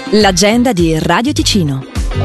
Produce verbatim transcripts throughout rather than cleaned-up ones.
L'agenda di Radio Ticino.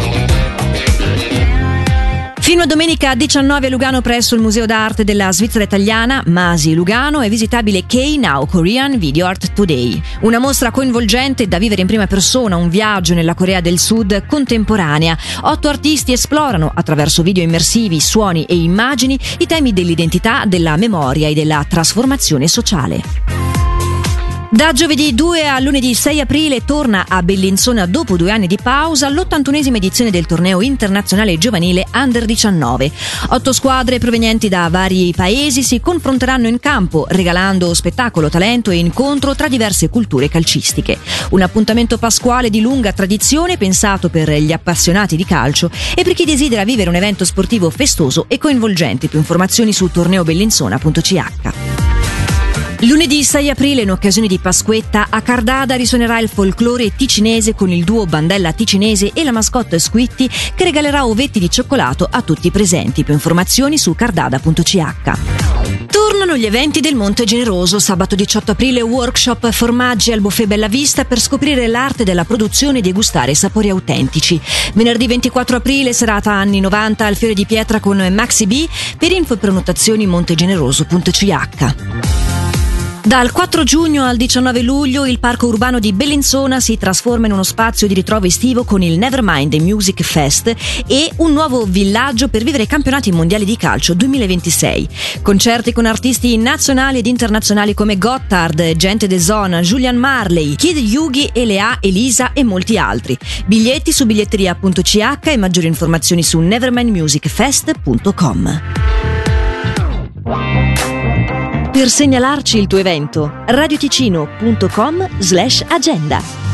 Fino a domenica diciannove a Lugano presso il Museo d'Arte della Svizzera Italiana Masi Lugano è visitabile K-Now Korean Video Art Today, una mostra coinvolgente da vivere in prima persona un viaggio nella Corea del Sud contemporanea. Otto artisti esplorano attraverso video immersivi, suoni e immagini i temi dell'identità, della memoria e della trasformazione sociale. Da giovedì due a lunedì sei aprile torna a Bellinzona, dopo due anni di pausa, l'ottantunesima edizione del torneo internazionale giovanile Under diciannove. Otto squadre provenienti da vari paesi si confronteranno in campo, regalando spettacolo, talento e incontro tra diverse culture calcistiche. Un appuntamento pasquale di lunga tradizione, pensato per gli appassionati di calcio e per chi desidera vivere un evento sportivo festoso e coinvolgente. Più informazioni su torneo bellinzona punto c h. Lunedì sei aprile, in occasione di Pasquetta, a Cardada risuonerà il folklore ticinese con il duo Bandella Ticinese e la mascotte Squitti, che regalerà ovetti di cioccolato a tutti i presenti. Più informazioni su cardada punto c h. Tornano gli eventi del Monte Generoso. Sabato diciotto aprile workshop formaggi al Buffet Bella Vista per scoprire l'arte della produzione e degustare sapori autentici. Venerdì ventiquattro aprile serata anni novanta al Fiore di Pietra con Maxi B. Per info e prenotazioni montegeneroso punto c h. Dal quattro giugno al diciannove luglio il parco urbano di Bellinzona si trasforma in uno spazio di ritrovo estivo con il Nevermind Music Fest e un nuovo villaggio per vivere i campionati mondiali di calcio duemilaventisei. Concerti con artisti nazionali ed internazionali come Gotthard, Gente de Zona, Julian Marley, Kid Yugi, Elea, Elisa e molti altri. Biglietti su biglietteria punto c h e maggiori informazioni su nevermind music fest punto com. Per segnalarci il tuo evento, radioticino punto com slash agenda.